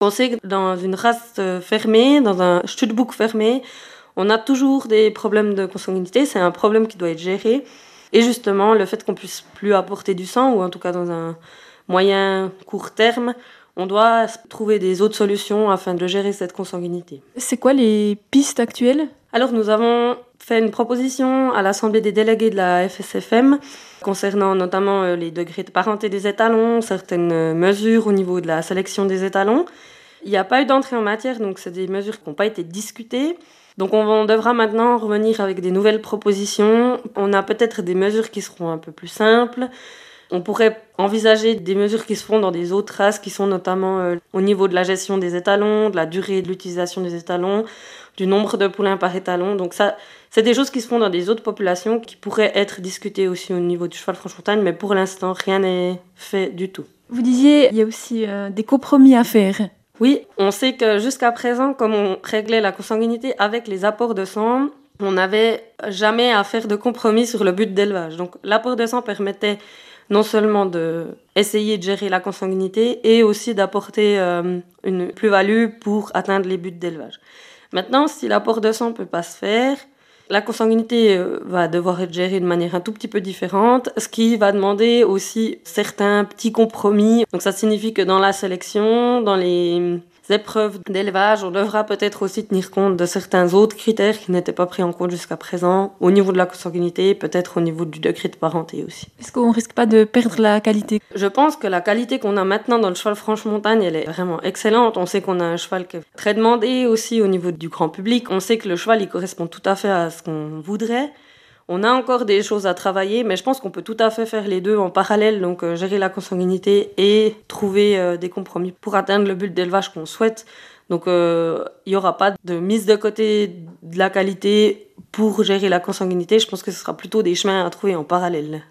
On sait que dans une race fermée, dans un Stutbuk fermé, on a toujours des problèmes de consanguinité. C'est un problème qui doit être géré. Et justement, le fait qu'on puisse plus apporter du sang, ou en tout cas dans un moyen court terme, on doit trouver des autres solutions afin de gérer cette consanguinité. C'est quoi les pistes actuelles ? Alors nous avons fait une proposition à l'Assemblée des délégués de la FSFM concernant notamment les degrés de parenté des étalons, certaines mesures au niveau de la sélection des étalons. Il n'y a pas eu d'entrée en matière, donc c'est des mesures qui n'ont pas été discutées. Donc on devra maintenant revenir avec des nouvelles propositions. On a peut-être des mesures qui seront un peu plus simples. On pourrait envisager des mesures qui se font dans des autres races, qui sont notamment au niveau de la gestion des étalons, de la durée de l'utilisation des étalons, du nombre de poulains par étalon. Donc ça, c'est des choses qui se font dans des autres populations qui pourraient être discutées aussi au niveau du cheval Franche-Montagne, mais pour l'instant, rien n'est fait du tout. Vous disiez, il y a aussi des compromis à faire. Oui, on sait que jusqu'à présent, comme on réglait la consanguinité avec les apports de sang, on n'avait jamais à faire de compromis sur le but d'élevage. Donc l'apport de sang permettait non seulement d'essayer de gérer la consanguinité et aussi d'apporter une plus-value pour atteindre les buts d'élevage. Maintenant, si l'apport de sang ne peut pas se faire, la consanguinité va devoir être gérée de manière un tout petit peu différente, ce qui va demander aussi certains petits compromis. Donc ça signifie que dans la sélection, dans les épreuves d'élevage, on devra peut-être aussi tenir compte de certains autres critères qui n'étaient pas pris en compte jusqu'à présent, au niveau de la consanguinité, peut-être au niveau du degré de parenté aussi. Est-ce qu'on risque pas de perdre la qualité ? Je pense que la qualité qu'on a maintenant dans le cheval Franche-Montagne, elle est vraiment excellente. On sait qu'on a un cheval qui est très demandé aussi au niveau du grand public. On sait que le cheval, il correspond tout à fait à ce qu'on voudrait. On a encore des choses à travailler, mais je pense qu'on peut tout à fait faire les deux en parallèle, donc gérer la consanguinité et trouver des compromis pour atteindre le but d'élevage qu'on souhaite. Donc il n'y aura pas de mise de côté de la qualité pour gérer la consanguinité. Je pense que ce sera plutôt des chemins à trouver en parallèle.